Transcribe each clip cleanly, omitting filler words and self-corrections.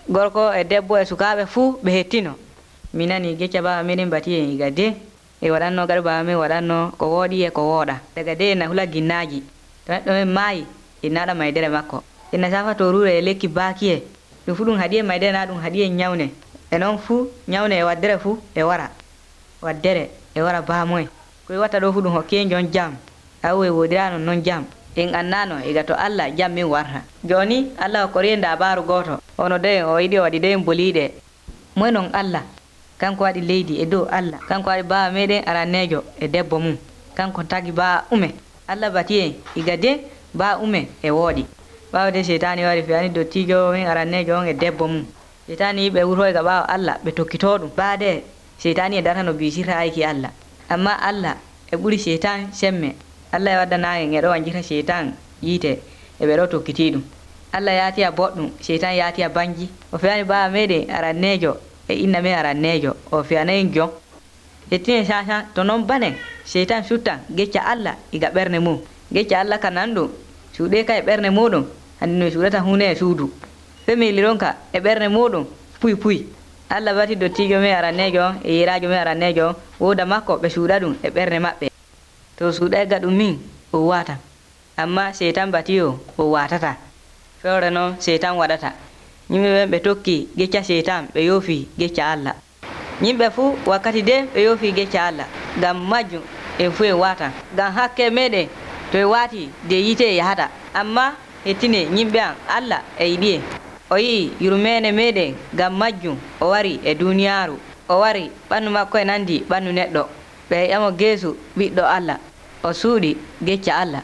gorko e debbo e sukaaɓe fuu ɓe hettino. Mi nani gecca baba meɗen bati en iga de e waɗanno gari baba men waɗanno ko wooɗi e ko wooɗa. Daga de enna hula ginnaji to neɗɗo men maayi innaɗa maydere makko enna safa torure e lekki baaki e ɗum fu ɗum haɗi e maydere na ɗum haɗi e ñawne e noon fuu ñawne e waddere fuu e wara waddere e wara baamoye koye watta ɗo fu ɗum hokki en jon jam awu e wodirano noon jam en annano iga to Allah jam min warta. Joni Allah hokkori en dabaru goto ono de o yiɗi o waɗi de en boliɗe moy non Allah kanko waɗi leydi e dow Allah kanko waɗi baba meɗen arannejo e debbo mum kanko tagi ba ume Allah bati en iga de ba ume e wooɗi ɓawde seytani wari fiyani dottijo min arannejo on e debbo mum seytani ɓe wurto ga ɓawa Allah ɓe tokkito ɗum baade seytani e darta no bisirta ayki Allah amma Allah e ɓuri seytan semme Allah e waddana en e ɗo wanjita seytan yiite e ɓe ɗo tokkiti ɗum Allah yaati a boɗɗum seytan yaati a banji o fiyani baba meɗen arannejo e inna men arannejo o fiyanayi jon ettine sasa to noon banen seytan sutta gecca Allah iga ɓerne mum gecca Allah ka nan ɗum suuɗe ka e ɓerne muɗum handi no suuɗata hunde e suudu fe miliron ka e ɓerne muɗum puy puy Allah bati dottijo men arannejo on e yirajo men arannejo on woda makko ɓe suuɗa ɗum e ɓerne maɓɓe to suuɗa ga ɗum min o watan amma seytan bati o watata fewre noon seytan waɗata yimɓe ɓen ɓe tokki gecca seytan ɓe yoofi gecca Allah yimɓe fuu wakkati de ɓe yoofi gecca Allah ngam majjum en fuu en watan ngam hakke meɗen to e waati de yite e yahata amma hettine yimɓe an Allah e yiɗi en o yii yurmene meɗen ngam majjum o wari e duniyaru o wari ɓandu makko e nandi ɓandu neɗɗo ɓe ƴamo Geesu ɓiɗɗo Allah o suuɗi gecca Allah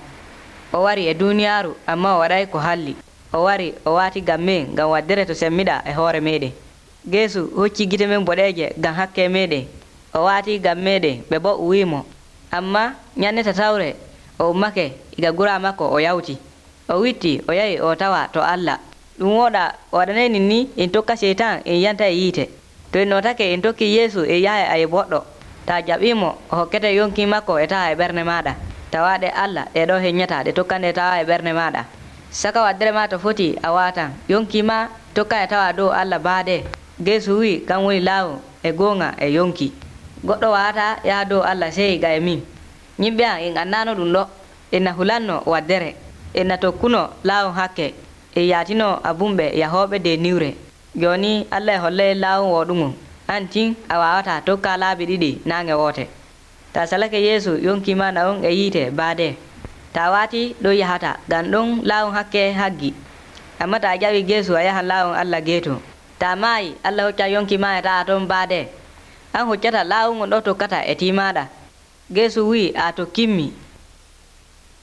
o wari e duniyaru amma o waɗay ko halli o wari o waati ngam men ngam waddere to semmiɗa e hoore meɗen Geesu hocci gite men boɗeje ngam hakke meɗen o waati ngam meɗen ɓe bo wimo amma ñande tatawre o ummake iga gura makko o yawti o witti o yahi o tawa to Allah ɗum woɗa waɗaneni ni en tokka seytan en yanta e yiite to en notake en tokki Yeesu e yaha aye boɗɗo ta jaɓimo o hokkete yonki makko e tawa e ɓernde maɗa tawaɗe Allah ɗe ɗo heññata ɗe tokkande tawa e ɓernde maɗa saka waddere ma to foti a watan yonki ma tokka e tawa dow Allah baade Geesu wi kan woni laawu e gonga e yonki goɗɗo wata yaha dow Allah sey ga e min yimɓe an en annano ɗum ɗo enna hulanno waddere enna tokkuno laawu hakke e yatino abumɓe yahoɓe de niwre joni Allah e holle laawu woɗumum an tin a wawata tokka laabi ɗiɗi nange wote ta salake Yeesu yonki maɗa on e yiite baade ta wati ɗo yahata ngam ɗon laawu hakke haggi amma ta ƴawi Geesu a yahan laawu Allah geeto ta maayi Allah hocca yonki ma e tawa toon baade an hoccata laawu ngon ɗo tokkata e timaɗa Geesu wi a tokkimmi